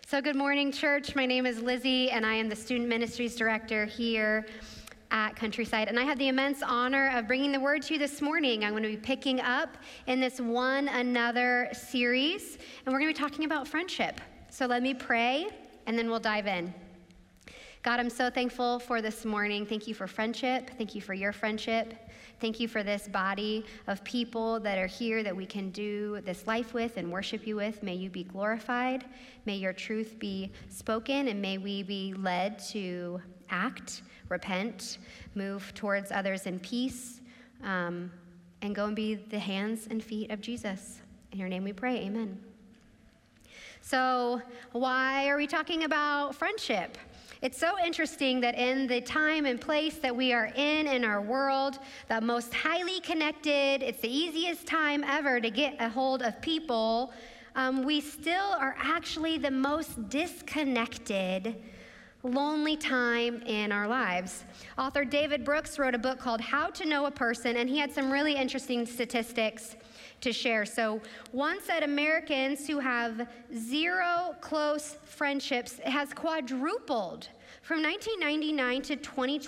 So good morning, church. My name is Lizzie, and I am the Student Ministries Director here at Countryside. And I have the immense honor of bringing the word to you this morning. I'm going to be picking up in this One Another series, and we're going to be talking about friendship. So let me pray, and then we'll dive in. God, I'm so thankful for this morning. Thank you for friendship. Thank you for your friendship. Thank you for this body of people that are here that we can do this life with and worship you with. May you be glorified. May your truth be spoken, and may we be led to act, repent, move towards others in peace, and go and be the hands and feet of Jesus. In your name we pray, amen. So why are we talking about friendship? It's so interesting that in the time and place that we are in our world, the most highly connected, it's the easiest time ever to get a hold of people, we still are actually the most disconnected, lonely time in our lives. Author David Brooks wrote a book called How to Know a Person, and he had some really interesting statistics to share. So one said Americans who have zero close friendships has quadrupled from 1999 to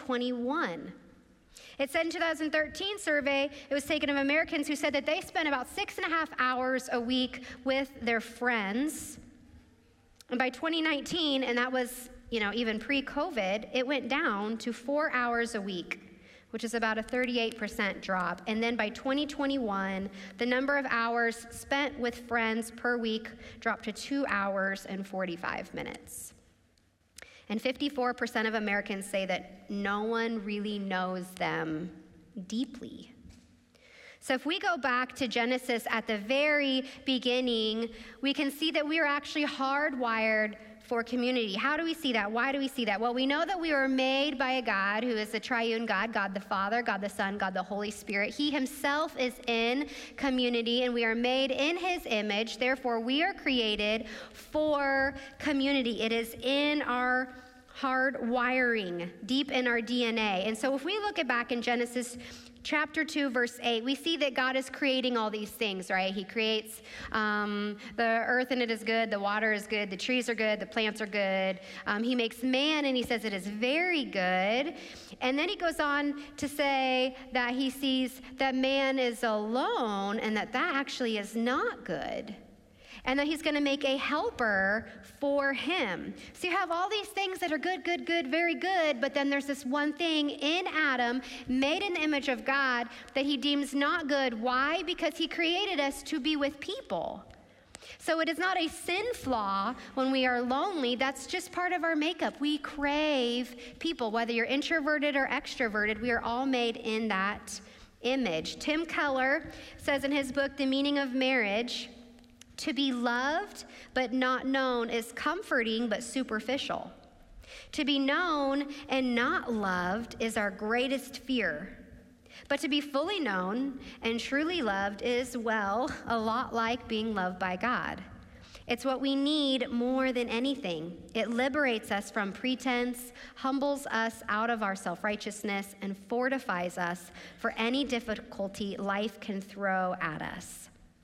2021. It said in 2013 survey, it was taken of Americans who said that they spent about 6.5 hours a week with their friends. And by 2019, and that was, even pre-COVID, it went down to 4 hours a week, which is about a 38% drop. And then by 2021, the number of hours spent with friends per week dropped to 2 hours and 45 minutes. And 54% of Americans say that no one really knows them deeply. So if we go back to Genesis at the very beginning, we can see that we are actually hardwired for community. How do we see that? Why do we see that? Well, we know that we were made by a God who is the triune God, God the Father, God the Son, God the Holy Spirit. He himself is in community, and we are made in his image. Therefore, we are created for community. It is in our hard wiring, deep in our DNA. And so if we look back in Genesis chapter 2, verse 8, we see that God is creating all these things, right? He creates the earth, and it is good. The water is good. The trees are good. The plants are good. He makes man, and he says it is very good. And then he goes on to say that he sees that man is alone and that actually is not good, and that he's going to make a helper for him. So you have all these things that are good, good, good, very good, but then there's this one thing in Adam, made in the image of God, that he deems not good. Why? Because he created us to be with people. So it is not a sin flaw when we are lonely. That's just part of our makeup. We crave people, whether you're introverted or extroverted. We are all made in that image. Tim Keller says in his book, The Meaning of Marriage, to be loved but not known is comforting but superficial. To be known and not loved is our greatest fear. But to be fully known and truly loved is, well, a lot like being loved by God. It's what we need more than anything. It liberates us from pretense, humbles us out of our self-righteousness, and fortifies us for any difficulty life can throw at us.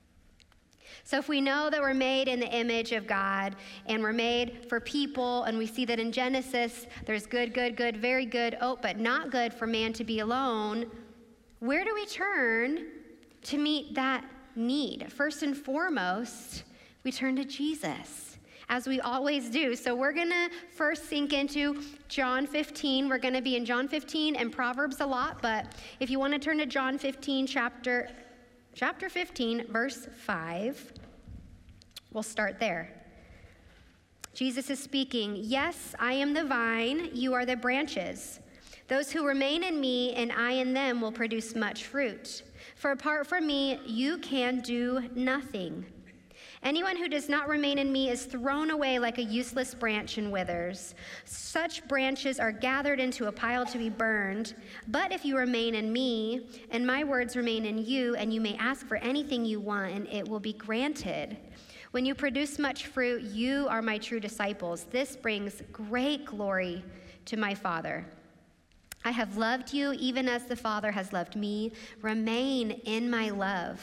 So if we know that we're made in the image of God and we're made for people, and we see that in Genesis, there's good, good, good, very good, but not good for man to be alone, where do we turn to meet that need? First and foremost, we turn to Jesus, as we always do. So we're going to first sink into John 15. We're going to be in John 15 and Proverbs a lot, but if you want to turn to John 15, chapter 15, verse 5, we'll start there. Jesus is speaking. Yes, I am the vine, you are the branches. Those who remain in me and I in them will produce much fruit. For apart from me, you can do nothing. Anyone who does not remain in me is thrown away like a useless branch and withers. Such branches are gathered into a pile to be burned. But if you remain in me, and my words remain in you, and you may ask for anything you want, and it will be granted. When you produce much fruit, you are my true disciples. This brings great glory to my Father. I have loved you even as the Father has loved me. Remain in my love.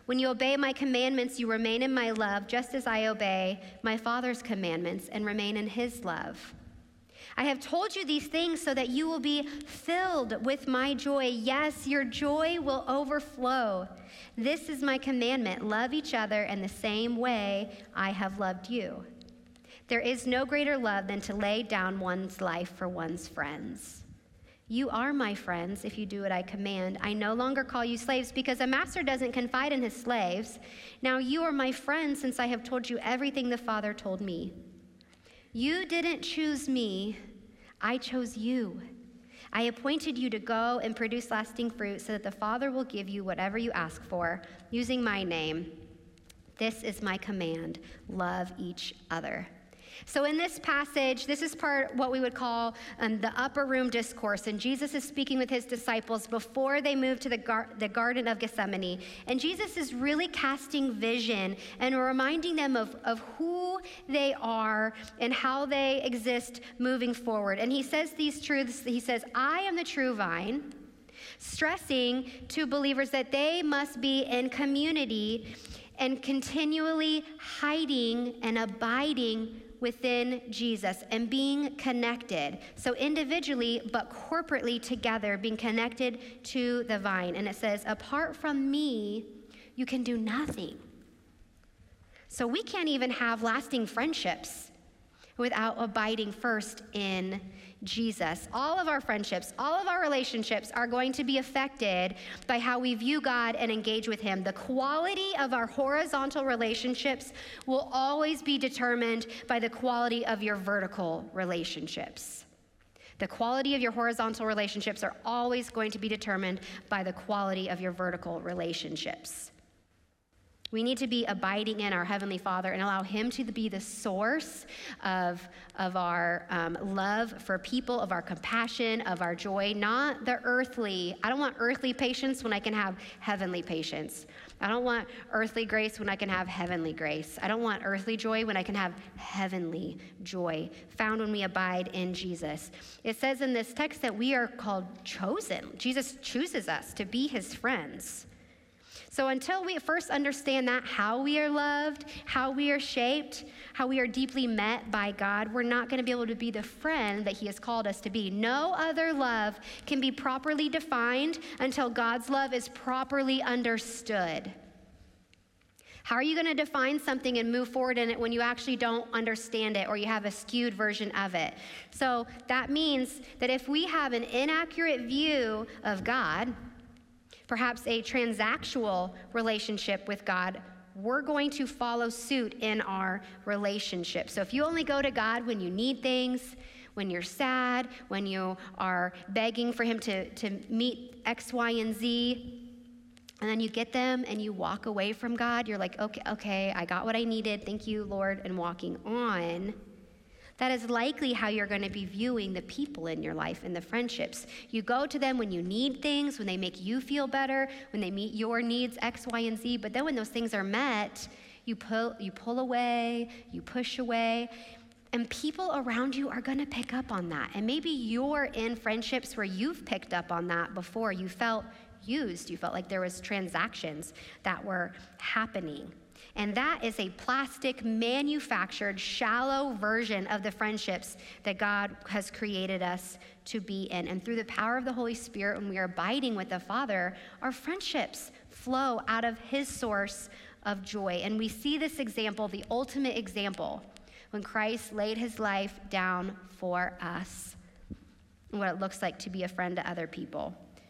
When you obey my commandments, you remain in my love, just as I obey my Father's commandments and remain in his love. I have told you these things so that you will be filled with my joy. Yes, your joy will overflow. This is my commandment: love each other in the same way I have loved you. There is no greater love than to lay down one's life for one's friends. You are my friends if you do what I command. I no longer call you slaves because a master doesn't confide in his slaves. Now you are my friends since I have told you everything the Father told me. You didn't choose me, I chose you. I appointed you to go and produce lasting fruit so that the Father will give you whatever you ask for using my name. This is my command: love each other. So in this passage, this is part what we would call the upper room discourse. And Jesus is speaking with his disciples before they move to the Garden of Gethsemane. And Jesus is really casting vision and reminding them of who they are and how they exist moving forward. And he says these truths. He says, I am the true vine, stressing to believers that they must be in community and continually hiding and abiding within Jesus and being connected. So individually, but corporately together, being connected to the vine. And it says, apart from me, you can do nothing. So we can't even have lasting friendships without abiding first in Jesus. All of our friendships, all of our relationships are going to be affected by how we view God and engage with him. The quality of our horizontal relationships will always be determined by the quality of your vertical relationships. The quality of your horizontal relationships are always going to be determined by the quality of your vertical relationships. We need to be abiding in our Heavenly Father and allow him to be the source of our love for people, of our compassion, of our joy, not the earthly. I don't want earthly patience when I can have heavenly patience. I don't want earthly grace when I can have heavenly grace. I don't want earthly joy when I can have heavenly joy, found when we abide in Jesus. It says in this text that we are called chosen. Jesus chooses us to be his friends. So until we first understand that, how we are loved, how we are shaped, how we are deeply met by God, we're not going to be able to be the friend that he has called us to be. No other love can be properly defined until God's love is properly understood. How are you going to define something and move forward in it when you actually don't understand it or you have a skewed version of it? So that means that if we have an inaccurate view of God, perhaps a transactional relationship with God, we're going to follow suit in our relationship. So if you only go to God when you need things, when you're sad, when you are begging for him to meet X, Y, and Z, and then you get them and you walk away from God, you're like, okay, I got what I needed, thank you, Lord, and walking on. That is likely how you're going to be viewing the people in your life and the friendships. You go to them when you need things, when they make you feel better, when they meet your needs, X, Y, and Z. But then when those things are met, you pull away, you push away. And people around you are going to pick up on that. And maybe you're in friendships where you've picked up on that before. You felt used. You felt like there was transactions that were happening. And that is a plastic, manufactured, shallow version of the friendships that God has created us to be in. And through the power of the Holy Spirit, when we are abiding with the Father, our friendships flow out of his source of joy. And we see this example, the ultimate example, when Christ laid his life down for us and what it looks like to be a friend to other people.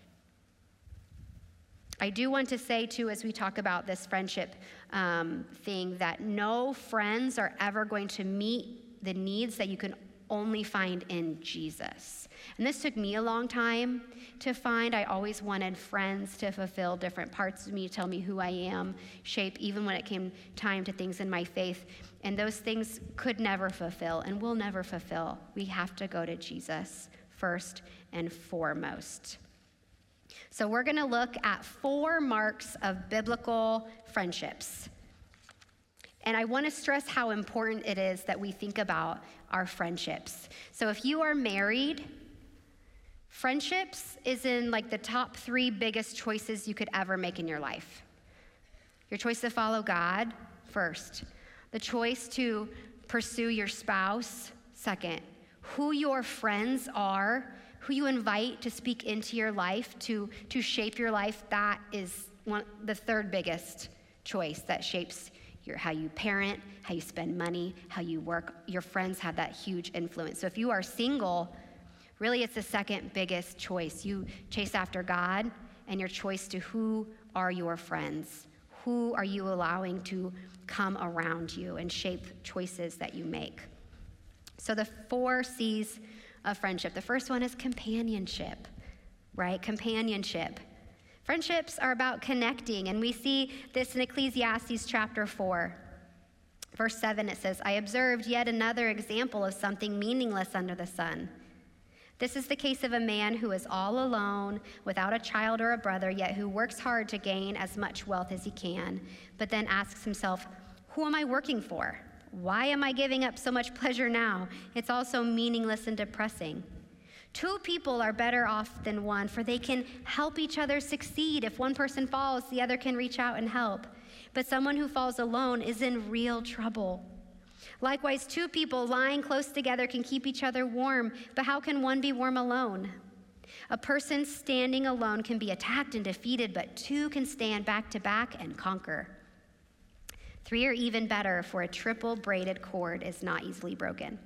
I do want to say, too, as we talk about this friendship thing, that no friends are ever going to meet the needs that you can only find in Jesus. And this took me a long time to find. I always wanted friends to fulfill different parts of me, tell me who I am, shape, even when it came time to things in my faith. And those things could never fulfill and will never fulfill. We have to go to Jesus first and foremost. So we're going to look at 4 marks of biblical friendships. And I want to stress how important it is that we think about our friendships. So if you are married, friendships is in like the top 3 biggest choices you could ever make in your life. Your choice to follow God, first. The choice to pursue your spouse, second. Who your friends are, who you invite to speak into your life, to shape your life, that is the third biggest choice that shapes how you parent, how you spend money, how you work. Your friends have that huge influence. So if you are single, really it's the second biggest choice. You chase after God and your choice to who are your friends. Who are you allowing to come around you and shape choices that you make? So the 4 C's of friendship. The first one is companionship, right? Companionship. Friendships are about connecting, and we see this in Ecclesiastes chapter 4. Verse 7, it says, I observed yet another example of something meaningless under the sun. This is the case of a man who is all alone, without a child or a brother, yet who works hard to gain as much wealth as he can, but then asks himself, who am I working for? Why am I giving up so much pleasure now? It's also meaningless and depressing. 2 people are better off than one, for they can help each other succeed. If one person falls, the other can reach out and help. But someone who falls alone is in real trouble. Likewise, 2 people lying close together can keep each other warm, but how can one be warm alone? A person standing alone can be attacked and defeated, but 2 can stand back to back and conquer. 3 are even better, for a triple braided cord is not easily broken.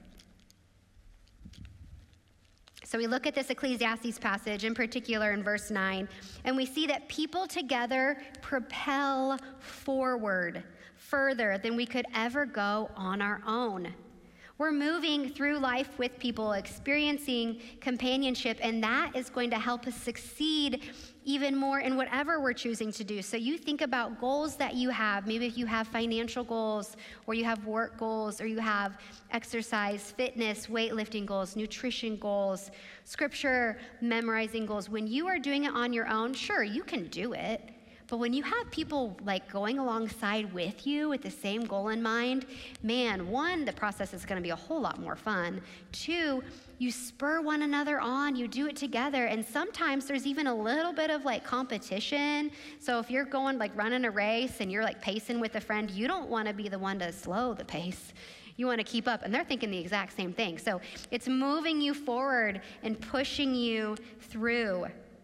So we look at this Ecclesiastes passage, in particular in verse 9, and we see that people together propel forward further than we could ever go on our own. We're moving through life with people, experiencing companionship, and that is going to help us succeed even more in whatever we're choosing to do. So you think about goals that you have. Maybe if you have financial goals, or you have work goals, or you have exercise, fitness, weightlifting goals, nutrition goals, scripture memorizing goals. When you are doing it on your own, sure, you can do it. But when you have people like going alongside with you with the same goal in mind, man, 1, the process is going to be a whole lot more fun. 2, you spur one another on, you do it together, and sometimes there's even a little bit of like competition. So if you're going like running a race and you're like pacing with a friend, you don't want to be the one to slow the pace. You want to keep up, and they're thinking the exact same thing. So it's moving you forward and pushing you through.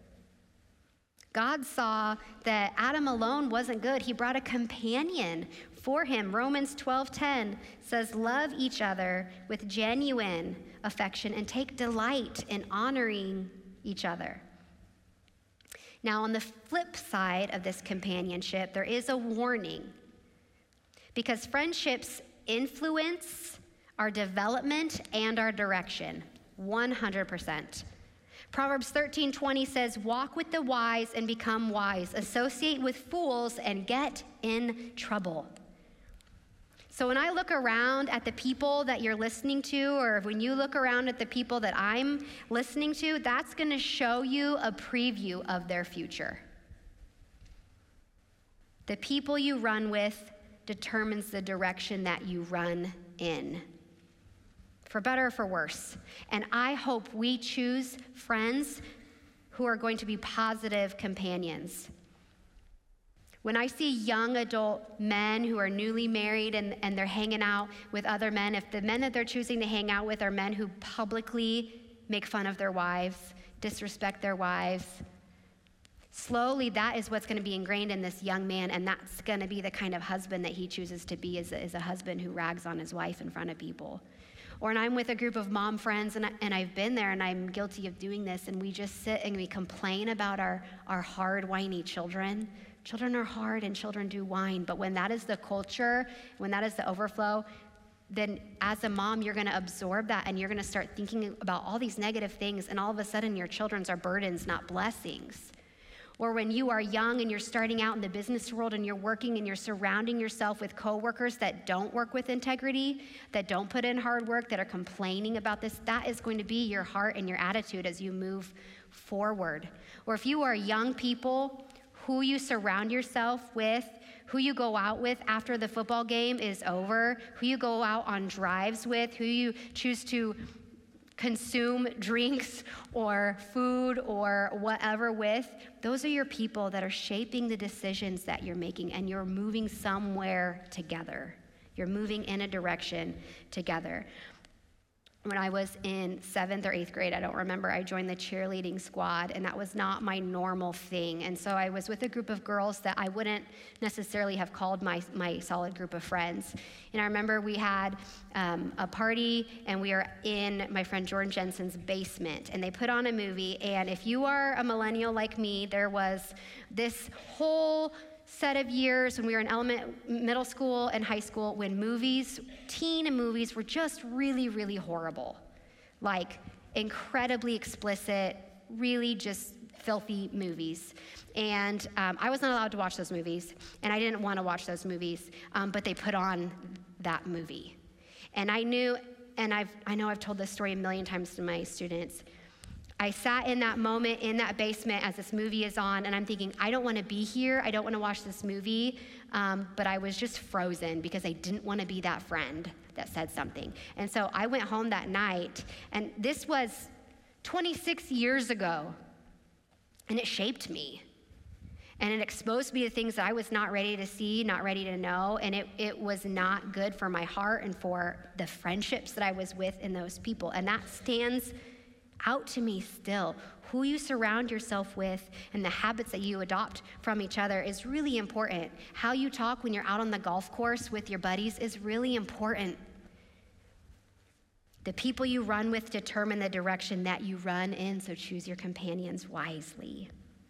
God saw that Adam alone wasn't good. He brought a companion for him. Romans 12:10 says, love each other with genuine affection and take delight in honoring each other. Now, on the flip side of this companionship, there is a warning, because friendships influence our development and our direction 100%. Proverbs 13:20 says, walk with the wise and become wise. Associate with fools and get in trouble. So when I look around at the people that you're listening to, or when you look around at the people that I'm listening to, that's going to show you a preview of their future. The people you run with determines the direction that you run in, for better or for worse. And I hope we choose friends who are going to be positive companions. When I see young adult men who are newly married and they're hanging out with other men, if the men that they're choosing to hang out with are men who publicly make fun of their wives, disrespect their wives, slowly that is what's going to be ingrained in this young man, and that's going to be the kind of husband that he chooses to be, is a husband who rags on his wife in front of people. Or when I'm with a group of mom friends, and I've been there and I'm guilty of doing this, and we just sit and we complain about our hard, whiny children. Children are hard and children do whine, but when that is the culture, when that is the overflow, then as a mom, you're gonna absorb that and you're gonna start thinking about all these negative things, and all of a sudden your children's are burdens, not blessings. Or when you are young and you're starting out in the business world and you're working and you're surrounding yourself with coworkers that don't work with integrity, that don't put in hard work, that are complaining about this, that is going to be your heart and your attitude as you move forward. Or if you are young people, who you surround yourself with, who you go out with after the football game is over, who you go out on drives with, who you choose to consume drinks or food or whatever with, those are your people that are shaping the decisions that you're making, and you're moving somewhere together. You're moving in a direction together. When I was in 7th or 8th grade, I don't remember, I joined the cheerleading squad, and that was not my normal thing. And so I was with a group of girls that I wouldn't necessarily have called my solid group of friends. And I remember we had a party, and we were in my friend Jordan Jensen's basement, and they put on a movie. And if you are a millennial like me, there was this whole set of years when we were in middle school and high school when teen movies were just really, really horrible. Like incredibly explicit, really just filthy movies. And I was not allowed to watch those movies, and I didn't want to watch those movies, but they put on that movie. And I knew, and I know I've told this story a million times to my students, I sat in that moment in that basement as this movie is on, and I'm thinking, I don't want to be here. I don't want to watch this movie. But I was just frozen because I didn't want to be that friend that said something. And so I went home that night, and this was 26 years ago, and it shaped me. And it exposed me to things that I was not ready to see, not ready to know, and it was not good for my heart and for the friendships that I was with in those people. And that stands out to me still. Who you surround yourself with and the habits that you adopt from each other is really important. How you talk when you're out on the golf course with your buddies is really important. The people you run with determine the direction that you run in, so choose your companions wisely.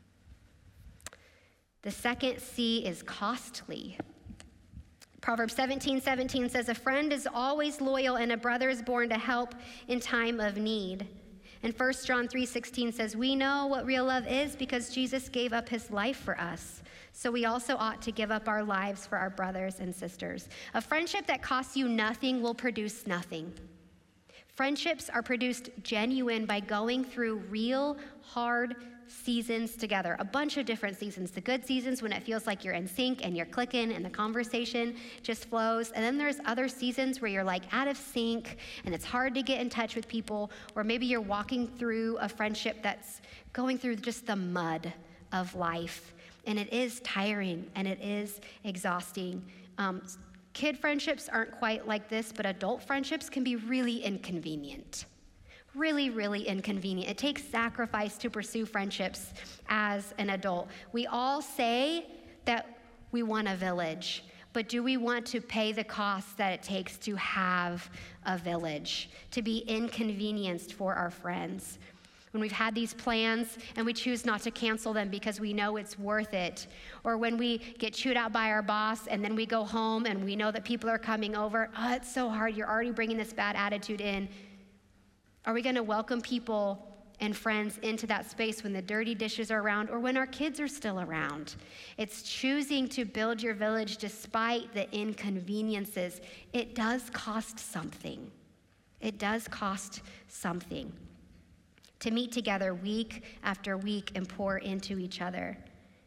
The second C is costly. Proverbs 17:17 says, "A friend is always loyal, and a brother is born to help in time of need." And 1 John 3:16 says, "We know what real love is because Jesus gave up his life for us. So we also ought to give up our lives for our brothers and sisters." A friendship that costs you nothing will produce nothing. Friendships are produced genuine by going through real, hard seasons together, a bunch of different seasons. The good seasons when it feels like you're in sync and you're clicking and the conversation just flows. And then there's other seasons where you're like out of sync and it's hard to get in touch with people, or maybe you're walking through a friendship that's going through just the mud of life. And it is tiring and it is exhausting. Kid friendships aren't quite like this, but adult friendships can be really inconvenient. Really, really inconvenient. It takes sacrifice to pursue friendships as an adult. We all say that we want a village, but do we want to pay the cost that it takes to have a village, to be inconvenienced for our friends? When we've had these plans and we choose not to cancel them because we know it's worth it, or when we get chewed out by our boss and then we go home and we know that people are coming over, it's so hard, you're already bringing this bad attitude in. Are we going to welcome people and friends into that space when the dirty dishes are around or when our kids are still around? It's choosing to build your village despite the inconveniences. It does cost something. It does cost something to meet together week after week and pour into each other.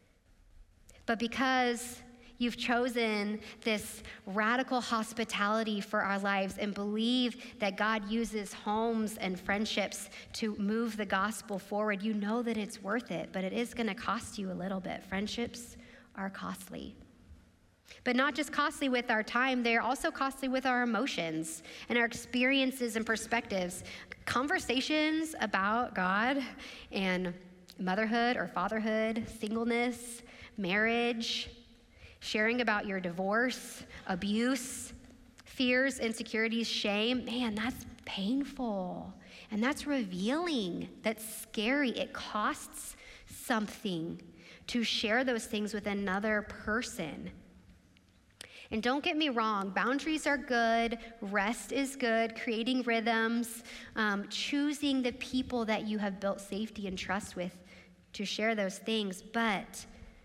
But because you've chosen this radical hospitality for our lives and believe that God uses homes and friendships to move the gospel forward, you know that it's worth it, but it is going to cost you a little bit. Friendships are costly. But not just costly with our time, they're also costly with our emotions and our experiences and perspectives. Conversations about God and motherhood or fatherhood, singleness, marriage, sharing about your divorce, abuse, fears, insecurities, shame, man, that's painful. And that's revealing. That's scary. It costs something to share those things with another person. And don't get me wrong, boundaries are good, rest is good, creating rhythms, choosing the people that you have built safety and trust with to share those things. But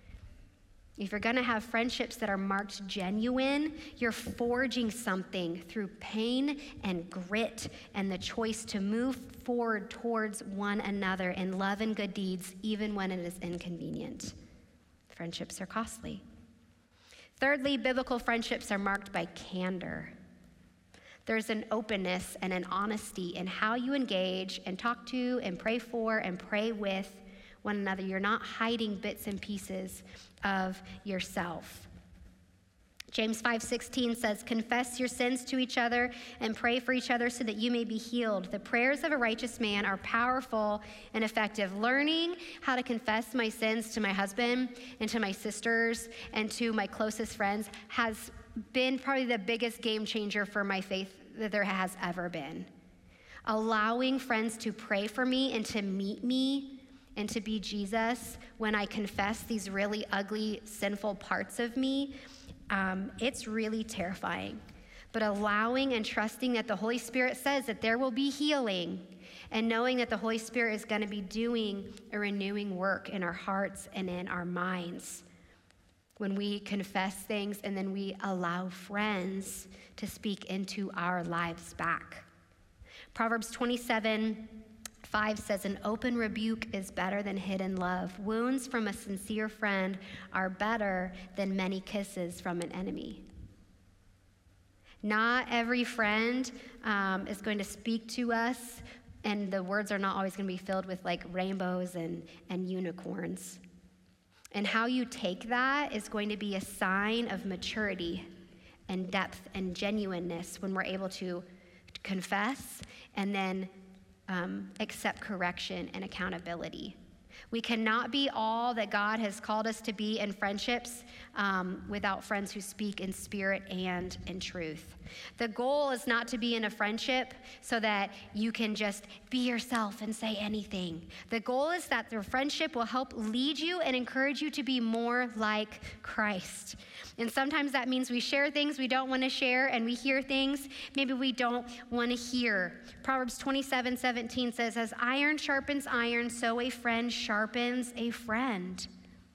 if you're going to have friendships that are marked genuine, you're forging something through pain and grit and the choice to move forward towards one another in love and good deeds, even when it is inconvenient. Friendships are costly. Thirdly, biblical friendships are marked by candor. There's an openness and an honesty in how you engage and talk to and pray for and pray with one another. You're not hiding bits and pieces of yourself. James 5:16 says, confess your sins to each other and pray for each other so that you may be healed. The prayers of a righteous man are powerful and effective. Learning how to confess my sins to my husband and to my sisters and to my closest friends has been probably the biggest game changer for my faith that there has ever been. Allowing friends to pray for me and to meet me and to be Jesus when I confess these really ugly, sinful parts of me, it's really terrifying. But allowing and trusting that the Holy Spirit says that there will be healing, and knowing that the Holy Spirit is going to be doing a renewing work in our hearts and in our minds when we confess things and then we allow friends to speak into our lives back. Proverbs 27:5 says, an open rebuke is better than hidden love. Wounds from a sincere friend are better than many kisses from an enemy. Not every friend is going to speak to us, and the words are not always going to be filled with like rainbows and unicorns. And how you take that is going to be a sign of maturity and depth and genuineness when we're able to confess and then accept correction and accountability. We cannot be all that God has called us to be in friendships without friends who speak in spirit and in truth. The goal is not to be in a friendship so that you can just be yourself and say anything. The goal is that the friendship will help lead you and encourage you to be more like Christ. And sometimes that means we share things we don't want to share, and we hear things maybe we don't want to hear. Proverbs 27:17 says, as iron sharpens iron, so a friend sharpens a friend.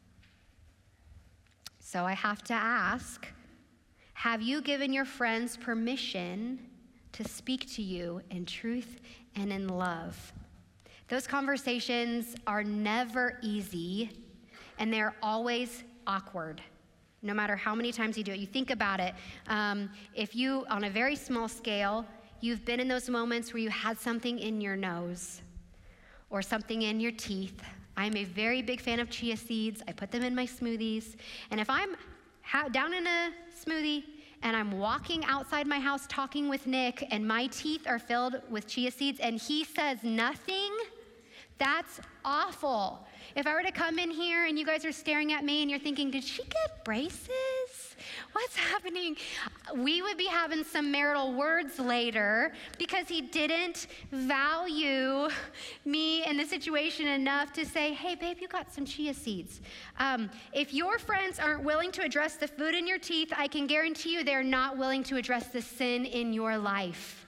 So I have to ask, have you given your friends permission to speak to you in truth and in love? Those conversations are never easy, and they're always awkward. No matter how many times you do it. You think about it. If you, on a very small scale, you've been in those moments where you had something in your nose or something in your teeth. I'm a very big fan of chia seeds. I put them in my smoothies. And if I'm down in a smoothie and I'm walking outside my house talking with Nick and my teeth are filled with chia seeds and he says nothing, that's awful. If I were to come in here and you guys are staring at me and you're thinking, did she get braces? What's happening? We would be having some marital words later because he didn't value me in the situation enough to say, hey, babe, you got some chia seeds. If your friends aren't willing to address the food in your teeth, I can guarantee you they're not willing to address the sin in your life.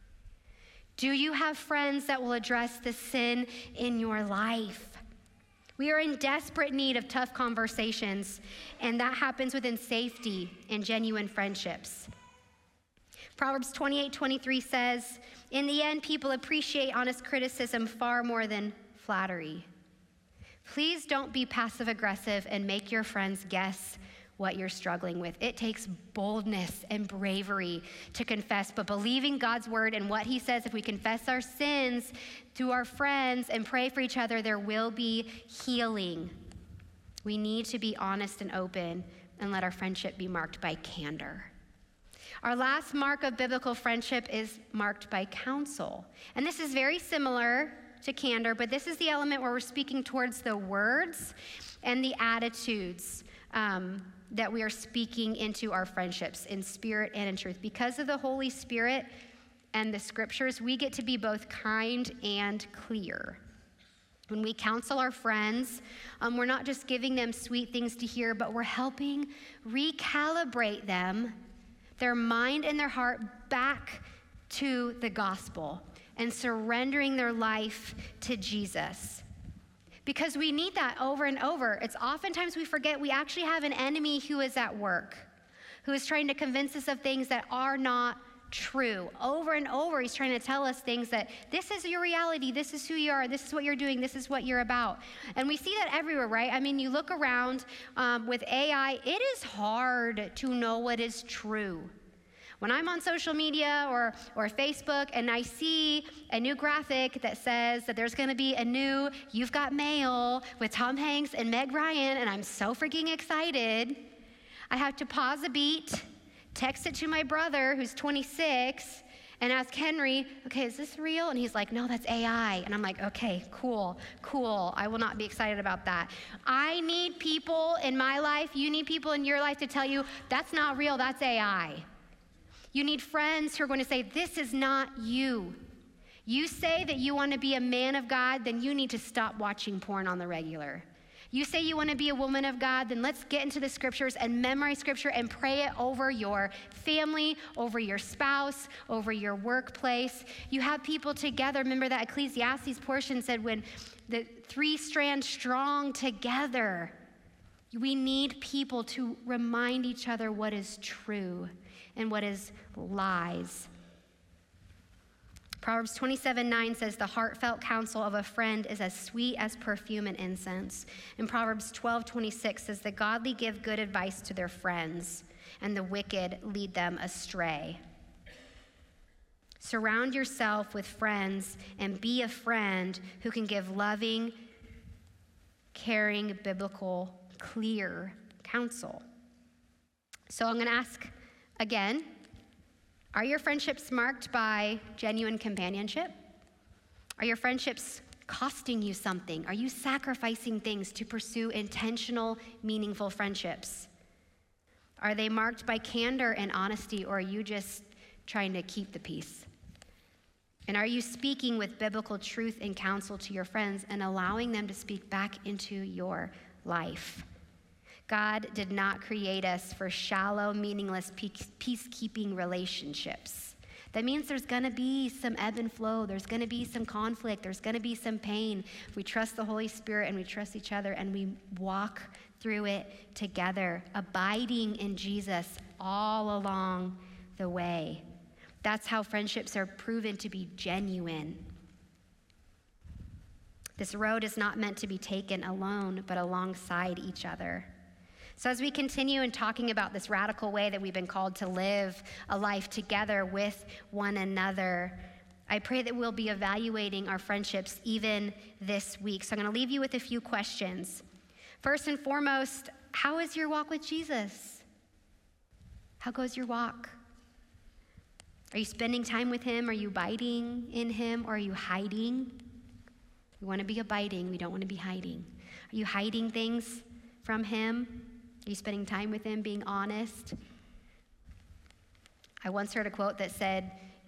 Do you have friends that will address the sin in your life? We are in desperate need of tough conversations, and that happens within safety and genuine friendships. Proverbs 28:23 says, in the end, people appreciate honest criticism far more than flattery. Please don't be passive-aggressive and make your friends guess what you're struggling with. It takes boldness and bravery to confess, but believing God's word and what he says, if we confess our sins to our friends and pray for each other, there will be healing. We need to be honest and open and let our friendship be marked by candor. Our last mark of biblical friendship is marked by counsel. And this is very similar to candor, but this is the element where we're speaking towards the words and the attitudes that we are speaking into our friendships in spirit and in truth. Because of the Holy Spirit and the scriptures, we get to be both kind and clear. When we counsel our friends, we're not just giving them sweet things to hear, but we're helping recalibrate them, their mind and their heart back to the gospel and surrendering their life to Jesus. Because we need that over and over. It's oftentimes we forget we actually have an enemy who is at work, who is trying to convince us of things that are not true. Over and over, he's trying to tell us things that this is your reality, this is who you are, this is what you're doing, this is what you're about. And we see that everywhere, right? I mean, you look around with AI, it is hard to know what is true. When I'm on social media or Facebook and I see a new graphic that says that there's gonna be a new You've Got Mail with Tom Hanks and Meg Ryan, and I'm so freaking excited, I have to pause a beat, text it to my brother who's 26, and ask Henry, okay, is this real? And he's like, no, that's AI. And I'm like, okay, cool. I will not be excited about that. I need people in my life, you need people in your life to tell you, that's not real, that's AI. You need friends who are going to say, this is not you. You say that you want to be a man of God, then you need to stop watching porn on the regular. You say you want to be a woman of God, then let's get into the scriptures and memorize scripture and pray it over your family, over your spouse, over your workplace. You have people together. Remember that Ecclesiastes portion said when the 3 stand strong together. We need people to remind each other what is true and what is lies. Proverbs 27:9 says, the heartfelt counsel of a friend is as sweet as perfume and incense. And Proverbs 12:26 says, the godly give good advice to their friends, and the wicked lead them astray. Surround yourself with friends and be a friend who can give loving, caring, biblical, clear counsel. So I'm going to ask again, are your friendships marked by genuine companionship? Are your friendships costing you something? Are you sacrificing things to pursue intentional, meaningful friendships? Are they marked by candor and honesty, or are you just trying to keep the peace? And are you speaking with biblical truth and counsel to your friends and allowing them to speak back into your life? God did not create us for shallow, meaningless, peacekeeping relationships. That means there's gonna be some ebb and flow. There's gonna be some conflict. There's gonna be some pain. We trust the Holy Spirit and we trust each other and we walk through it together, abiding in Jesus all along the way. That's how friendships are proven to be genuine. This road is not meant to be taken alone, but alongside each other. So as we continue in talking about this radical way that we've been called to live a life together with one another, I pray that we'll be evaluating our friendships even this week. So I'm going to leave you with a few questions. First and foremost, how is your walk with Jesus? How goes your walk? Are you spending time with him? Are you abiding in him? Or are you hiding? We want to be abiding. We don't want to be hiding. Are you hiding things from him? Are you spending time with him, being honest? I once heard a quote that said,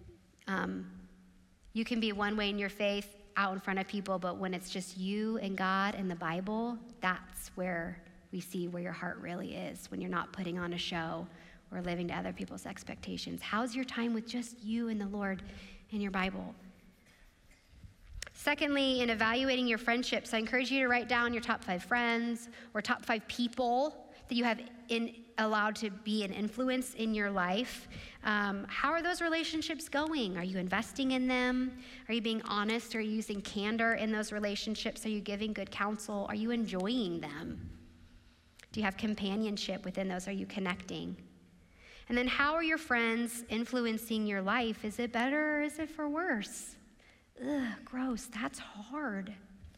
you can be one way in your faith out in front of people, but when it's just you and God and the Bible, that's where we see where your heart really is, when you're not putting on a show or living to other people's expectations. How's your time with just you and the Lord and your Bible? Secondly, in evaluating your friendships, I encourage you to write down your top 5 friends or top 5 people that you have allowed to be an influence in your life. How are those relationships going? Are you investing in them? Are you being honest? Are you using candor in those relationships? Are you giving good counsel? Are you enjoying them? Do you have companionship within those? Are you connecting? And then how are your friends influencing your life? Is it better or is it for worse? Ugh, gross, that's hard.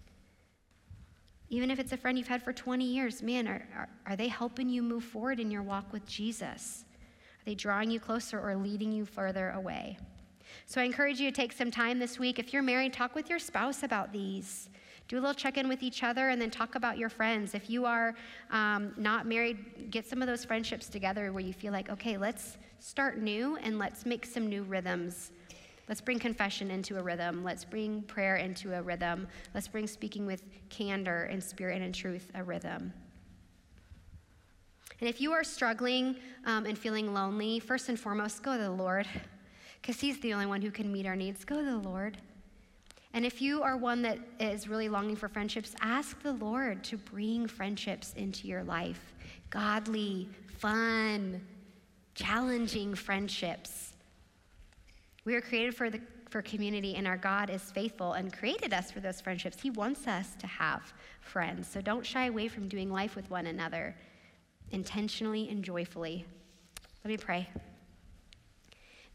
Even if it's a friend you've had for 20 years, man, are they helping you move forward in your walk with Jesus? Are they drawing you closer or leading you further away? So I encourage you to take some time this week. If you're married, talk with your spouse about these. Do a little check-in with each other and then talk about your friends. If you are not married, get some of those friendships together where you feel like, okay, let's start new and let's make some new rhythms. Let's bring confession into a rhythm. Let's bring prayer into a rhythm. Let's bring speaking with candor and spirit and in truth a rhythm. And if you are struggling and feeling lonely, first and foremost, go to the Lord, because he's the only one who can meet our needs. Go to the Lord. And if you are one that is really longing for friendships, ask the Lord to bring friendships into your life. Godly, fun, challenging friendships. We are created for community, and our God is faithful and created us for those friendships. He wants us to have friends. So don't shy away from doing life with one another intentionally and joyfully. Let me pray.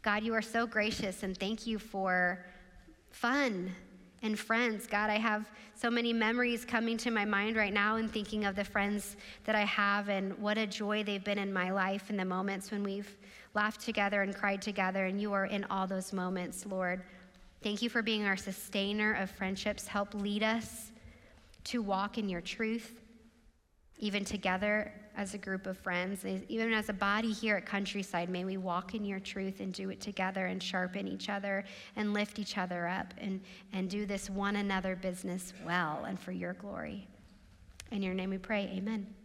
God, you are so gracious, and thank you for fun and friends. God, I have so many memories coming to my mind right now and thinking of the friends that I have and what a joy they've been in my life in the moments when we've laughed together and cried together, and you are in all those moments, Lord. Thank you for being our sustainer of friendships. Help lead us to walk in your truth, even together as a group of friends. Even as a body here at Countryside, may we walk in your truth and do it together and sharpen each other and lift each other up and do this one another business well and for your glory. In your name we pray, amen.